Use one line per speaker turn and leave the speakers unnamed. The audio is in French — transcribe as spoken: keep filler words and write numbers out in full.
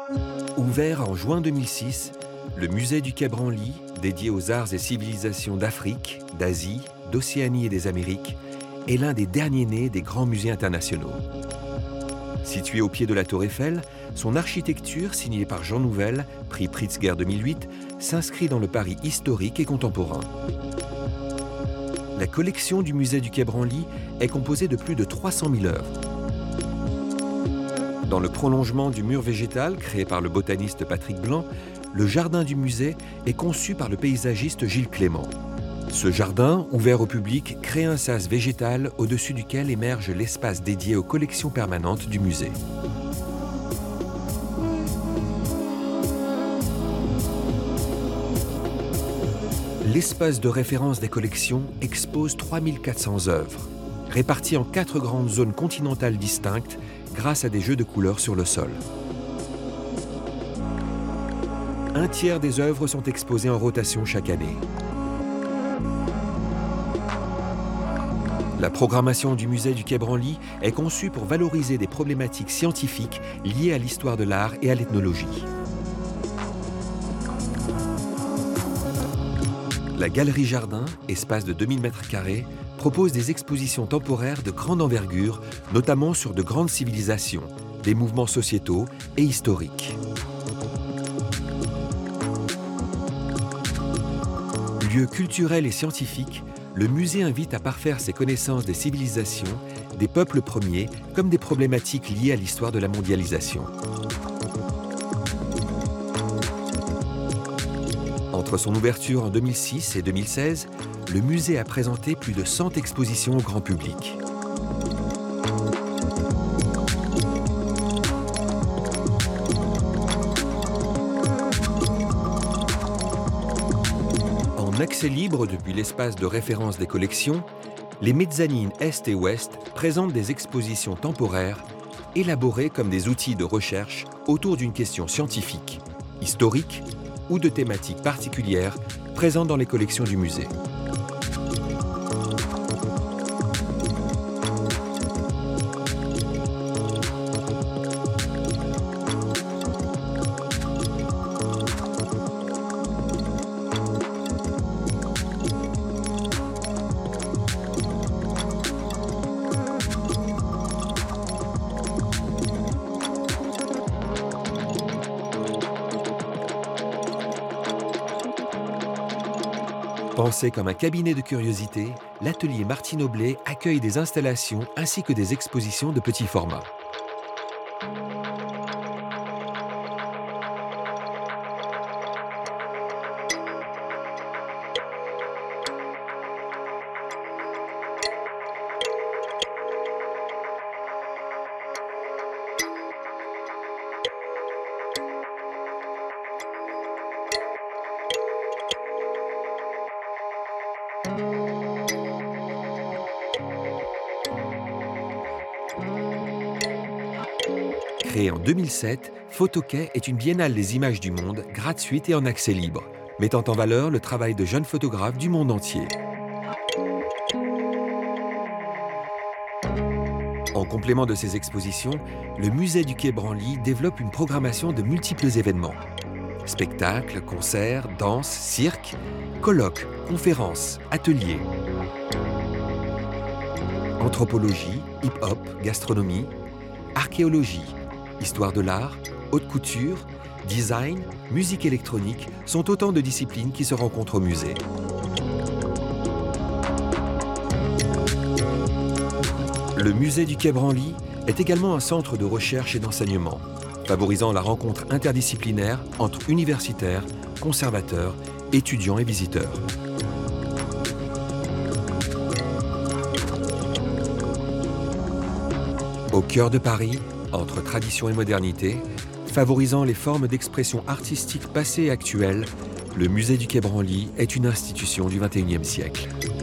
Ouvert en juin deux mille six, le musée du Quai Branly, dédié aux arts et civilisations d'Afrique, d'Asie, d'Océanie et des Amériques, est l'un des derniers nés des grands musées internationaux. Situé au pied de la Tour Eiffel, son architecture, signée par Jean Nouvel, prix Pritzker deux mille huit, s'inscrit dans le Paris historique et contemporain. La collection du musée du Quai Branly est composée de plus de trois cent mille œuvres. Dans le prolongement du mur végétal créé par le botaniste Patrick Blanc, le jardin du musée est conçu par le paysagiste Gilles Clément. Ce jardin, ouvert au public, crée un sas végétal au-dessus duquel émerge l'espace dédié aux collections permanentes du musée. L'espace de référence des collections expose trois mille quatre cents œuvres, réparties en quatre grandes zones continentales distinctes grâce à des jeux de couleurs sur le sol. Un tiers des œuvres sont exposées en rotation chaque année. La programmation du musée du Quai Branly est conçue pour valoriser des problématiques scientifiques liées à l'histoire de l'art et à l'ethnologie. La Galerie Jardin, espace de deux mille mètres carrés, propose des expositions temporaires de grande envergure, notamment sur de grandes civilisations, des mouvements sociétaux et historiques. Lieu culturel et scientifique, le musée invite à parfaire ses connaissances des civilisations, des peuples premiers, comme des problématiques liées à l'histoire de la mondialisation. Entre son ouverture en deux mille six et deux mille seize, le musée a présenté plus de cent expositions au grand public. En accès libre depuis l'espace de référence des collections, les mezzanines Est et Ouest présentent des expositions temporaires élaborées comme des outils de recherche autour d'une question scientifique, historique ou de thématiques particulières présentes dans les collections du musée. Pensé comme un cabinet de curiosités, l'atelier Martine Aublet accueille des installations ainsi que des expositions de petit format. Créée en deux mille sept, Photoquai est une biennale des images du monde, gratuite et en accès libre, mettant en valeur le travail de jeunes photographes du monde entier. En complément de ces expositions, le musée du Quai Branly développe une programmation de multiples événements. Spectacles, concerts, danses, cirques, colloques, conférences, ateliers. Anthropologie, hip-hop, gastronomie, archéologie, histoire de l'art, haute couture, design, musique électronique sont autant de disciplines qui se rencontrent au musée. Le musée du Quai Branly est également un centre de recherche et d'enseignement, favorisant la rencontre interdisciplinaire entre universitaires, conservateurs, étudiants et visiteurs. Au cœur de Paris, entre tradition et modernité, favorisant les formes d'expression artistique passées et actuelles, le musée du Quai Branly est une institution du vingt et unième siècle.